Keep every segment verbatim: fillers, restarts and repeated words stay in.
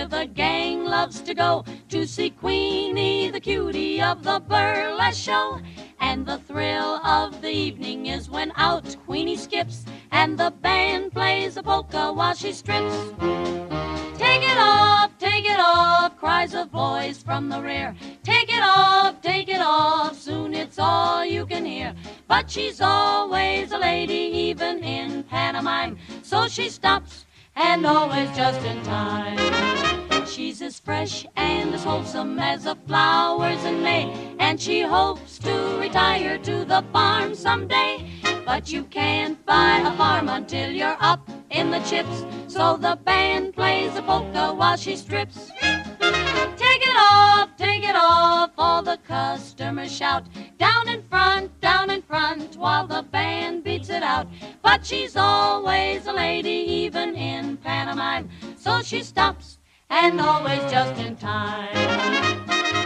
the gang loves to go to see Queenie, the cutie of the burlesque show. And the thrill of the evening is when out Queenie skips and the band plays a polka while she strips. Take it off, take it off, cries a voice from the rear. Take it off, take it off, soon it's all you can hear. But she's always a lady, even in pantomime, so she stops and always just in time. She's as fresh and as wholesome as the flowers in May, and she hopes to retire to the farm someday. But you can't buy a farm until you're up in the chips, so the band plays a polka while she strips. Take it off, take it off, all the customers shout. Down in front, down in front, while the band beats it out. But she's always a lady, even in pantomime, so she stops and always just in time.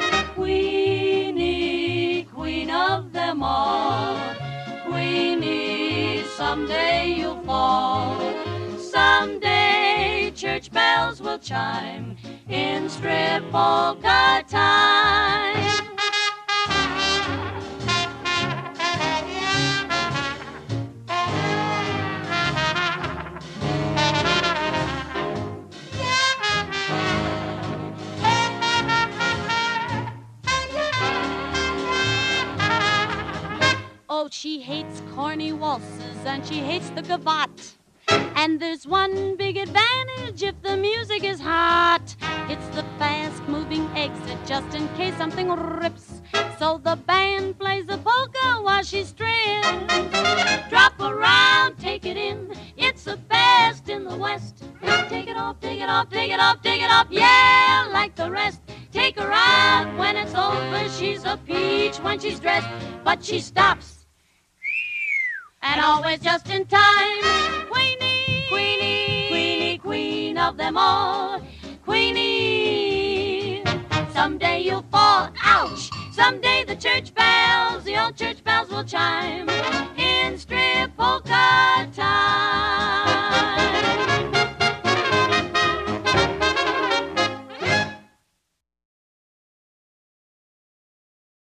Queenie, queen of them all, Queenie, someday you'll fall. Someday church bells will chime in strip polka time. Oh, she hates corny waltzes and she hates the gavotte. And there's one big advantage if the music is hot. It's the fast-moving exit just in case something rips. So the band plays a polka while she strips. Drop around, take it in, it's the best in the West. Take it off, take it off, take it off, take it off, yeah, like the rest. Take her out when it's over, she's a peach when she's dressed. But she stops, and always just in time. Queenie, Queenie, Queenie, queen of them all. Queenie, someday you'll fall, ouch. Someday the church bells, the old church bells will chime.